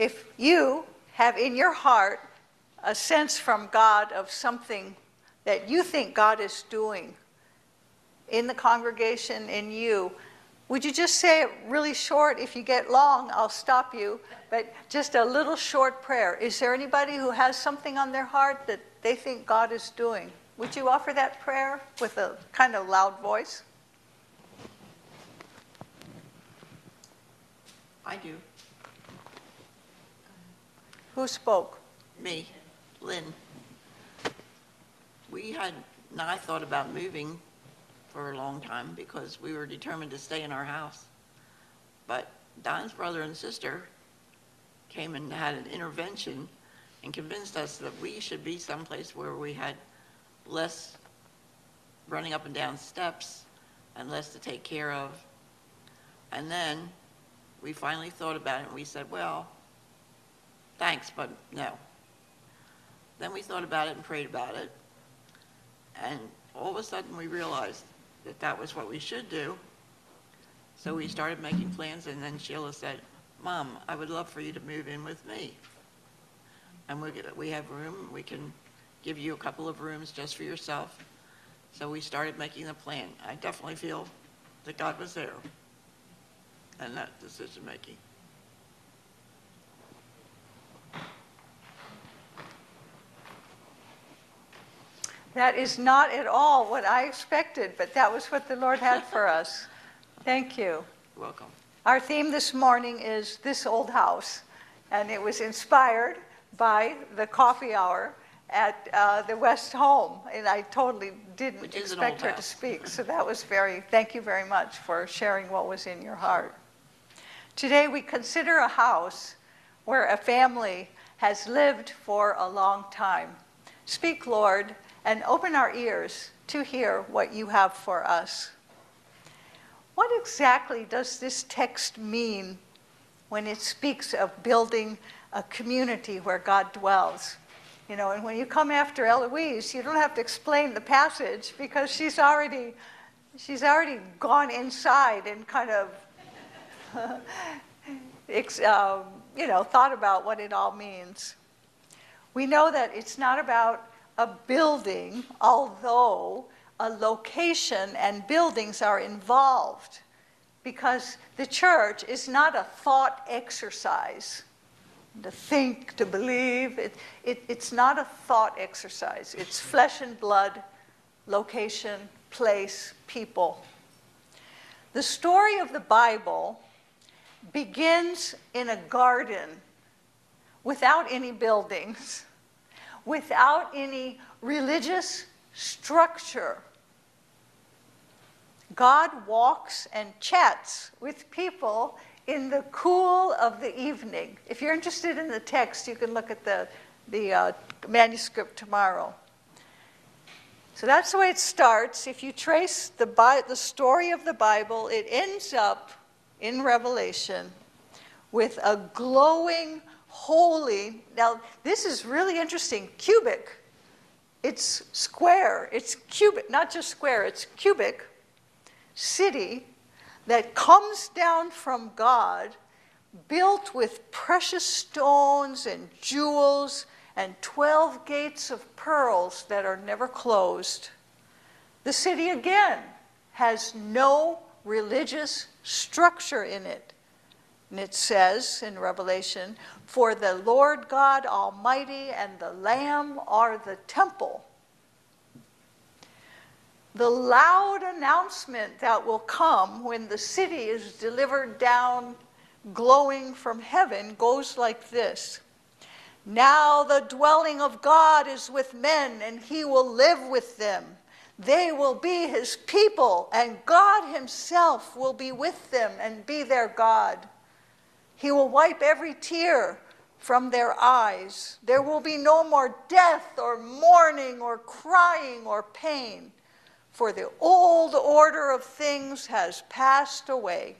if you have in your heart a sense from God of something that you think God is doing in the congregation, in you, would you just say it really short? If you get long, I'll stop you. But just a little short prayer. Is there anybody who has something on their heart that they think God is doing? Would you offer that prayer with a kind of loud voice? I do. Who spoke? Me, Lynn. We had not thought about moving for a long time because we were determined to stay in our house. But Don's brother and sister came and had an intervention and convinced us that we should be someplace where we had less running up and down steps and less to take care of. And then we finally thought about it and we said, well, thanks, but no. Then we thought about it and prayed about it. And all of a sudden we realized that that was what we should do. So we started making plans, and then Sheila said, Mom, I would love for you to move in with me. And we have room. We can give you a couple of rooms just for yourself. So we started making the plan. I definitely feel that God was there in that decision making. That is not at all what I expected, but that was what the Lord had for us. Thank you. You're welcome. Our theme this morning is This Old House, and it was inspired by the coffee hour at the West Home, and I totally didn't expect her to speak, so that was thank you very much for sharing what was in your heart. Today we consider a house where a family has lived for a long time. Speak, Lord, and open our ears to hear what you have for us. What exactly does this text mean when it speaks of building a community where God dwells? You know, and when you come after Eloise, you don't have to explain the passage because she's already gone inside and kind of thought about what it all means. We know that it's not about a building, although a location and buildings are involved, because the church is not a thought exercise. To think, to believe, it's not a thought exercise. It's flesh and blood, location, place, people. The story of the Bible begins in a garden without any buildings, without any religious structure. God walks and chats with people in the cool of the evening. If you're interested in the text, you can look at the manuscript tomorrow. So that's the way it starts. If you trace the story of the Bible, it ends up in Revelation with a glowing, holy, now this is really interesting, cubic. It's square, it's cubic, not just square, it's cubic city that comes down from God, built with precious stones and jewels and 12 gates of pearls that are never closed. The city again has no religious structure in it. And it says in Revelation, for the Lord God Almighty and the Lamb are the temple. The loud announcement that will come when the city is delivered down, glowing from heaven, goes like this. Now the dwelling of God is with men, and he will live with them. They will be his people, and God himself will be with them and be their God. He will wipe every tear from their eyes. There will be no more death or mourning or crying or pain, for the old order of things has passed away.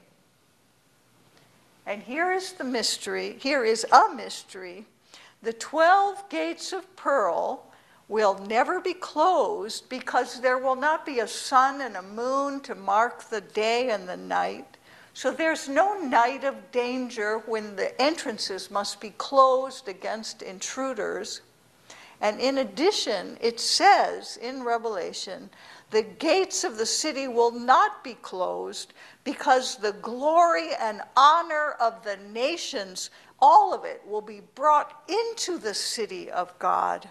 And here is the mystery. Here is a mystery. The 12 gates of pearl will never be closed because there will not be a sun and a moon to mark the day and the night. So there's no night of danger when the entrances must be closed against intruders. And in addition, it says in Revelation, the gates of the city will not be closed because the glory and honor of the nations, all of it, will be brought into the city of God.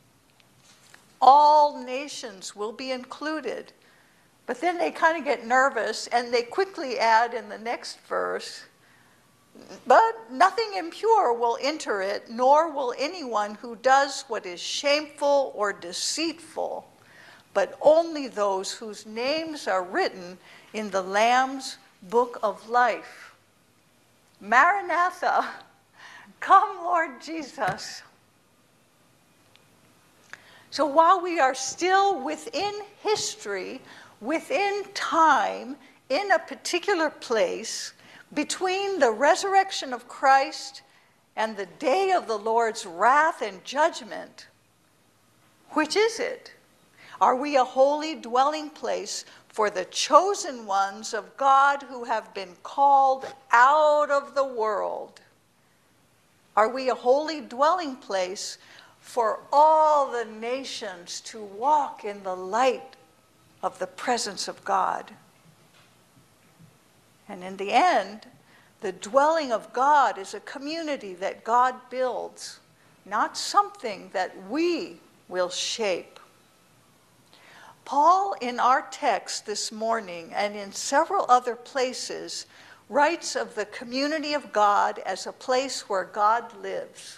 All nations will be included. But then they kind of get nervous and they quickly add in the next verse, but nothing impure will enter it, nor will anyone who does what is shameful or deceitful, but only those whose names are written in the Lamb's book of life. Maranatha, come Lord Jesus. So while we are still within history, within time, in a particular place, between the resurrection of Christ and the day of the Lord's wrath and judgment, which is it? Are we a holy dwelling place for the chosen ones of God who have been called out of the world? Are we a holy dwelling place for all the nations to walk in the light of the presence of God? And in the end, the dwelling of God is a community that God builds, not something that we will shape. Paul, in our text this morning and in several other places, writes of the community of God as a place where God lives.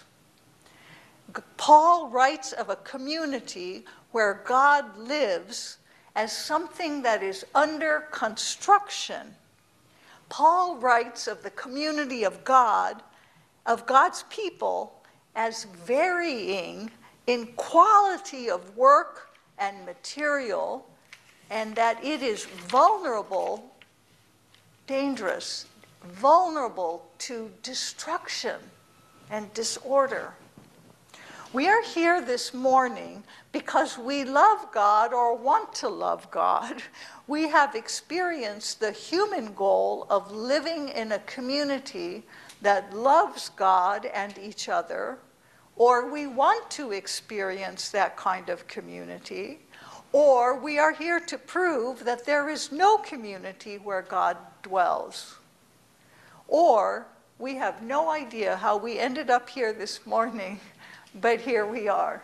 Paul writes of a community where God lives as something that is under construction. Paul writes of the community of God, of God's people, as varying in quality of work and material, and that it is vulnerable, dangerous, vulnerable to destruction and disorder. We are here this morning because we love God or want to love God. We have experienced the human goal of living in a community that loves God and each other, or we want to experience that kind of community, or we are here to prove that there is no community where God dwells. Or we have no idea how we ended up here this morning, but here we are.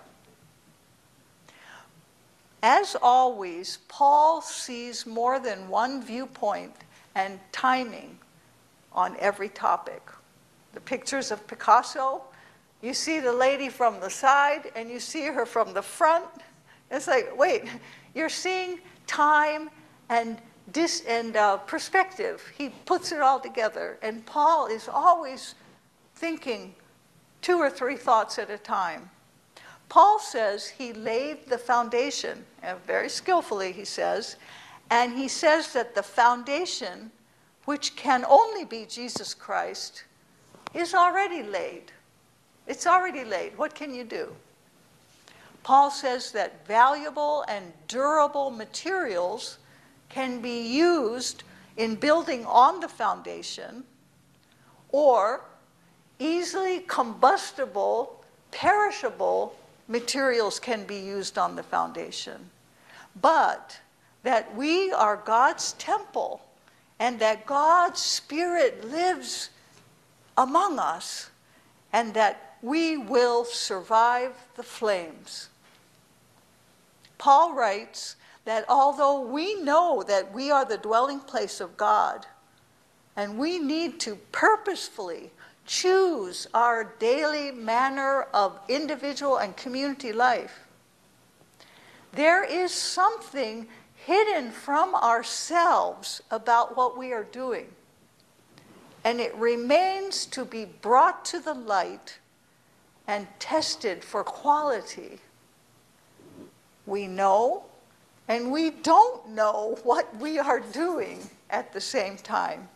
As always, Paul sees more than one viewpoint and timing on every topic. The pictures of Picasso, you see the lady from the side and you see her from the front. It's like, wait, you're seeing time and perspective. He puts it all together. And Paul is always thinking 2 or 3 thoughts at a time. Paul says he laid the foundation, very skillfully he says, and he says that the foundation, which can only be Jesus Christ, is already laid. It's already laid. What can you do? Paul says that valuable and durable materials can be used in building on the foundation, or easily combustible, perishable materials can be used on the foundation. But that we are God's temple and that God's Spirit lives among us and that we will survive the flames. Paul writes that although we know that we are the dwelling place of God and we need to purposefully choose our daily manner of individual and community life, there is something hidden from ourselves about what we are doing. And it remains to be brought to the light and tested for quality. We know and we don't know what we are doing at the same time.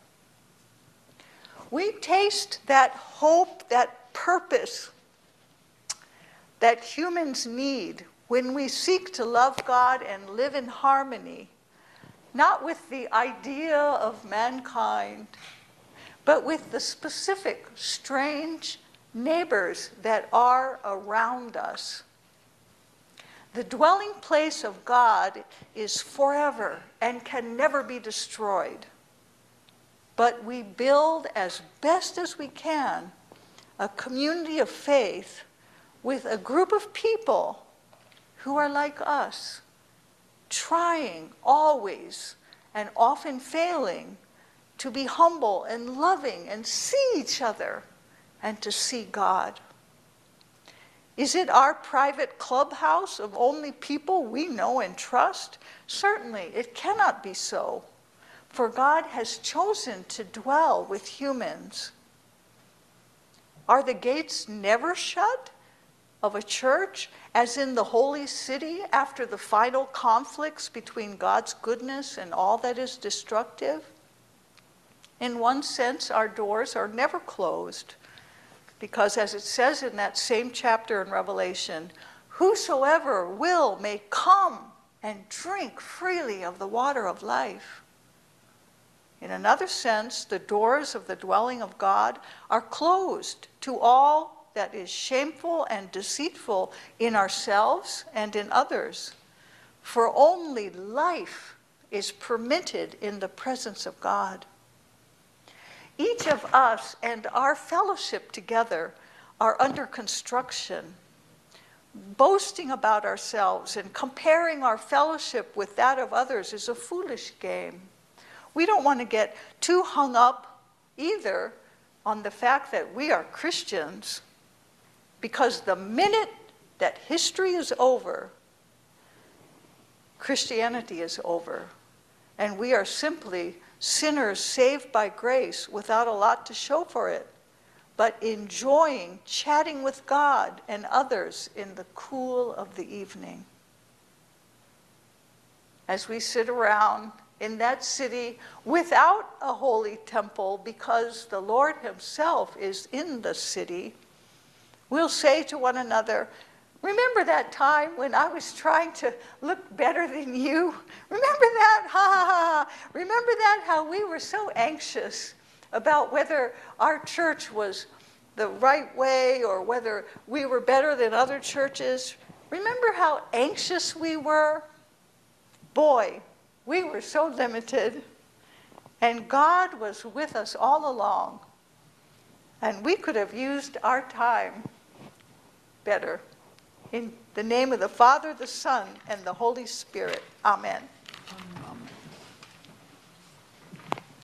We taste that hope, that purpose that humans need when we seek to love God and live in harmony not with the idea of mankind, but with the specific, strange neighbors that are around us. The dwelling place of God is forever and can never be destroyed. But we build as best as we can a community of faith with a group of people who are like us, trying always and often failing to be humble and loving and see each other and to see God. Is it our private clubhouse of only people we know and trust? Certainly, it cannot be so, for God has chosen to dwell with humans. Are the gates never shut of a church, as in the holy city, after the final conflicts between God's goodness and all that is destructive? In one sense, our doors are never closed, because as it says in that same chapter in Revelation, whosoever will may come and drink freely of the water of life. In another sense, the doors of the dwelling of God are closed to all that is shameful and deceitful in ourselves and in others, for only life is permitted in the presence of God. Each of us and our fellowship together are under construction. Boasting about ourselves and comparing our fellowship with that of others is a foolish game. We don't want to get too hung up either on the fact that we are Christians, because the minute that history is over, Christianity is over, and we are simply sinners saved by grace without a lot to show for it, but enjoying chatting with God and others in the cool of the evening. As we sit around in that city without a holy temple, because the Lord himself is in the city, we'll say to one another, remember that time when I was trying to look better than you? Remember that? Ha ha ha. Remember that? How we were so anxious about whether our church was the right way or whether we were better than other churches. Remember how anxious we were? Boy, we were so limited. And God was with us all along. And we could have used our time better. In the name of the Father, the Son, and the Holy Spirit. Amen. Amen.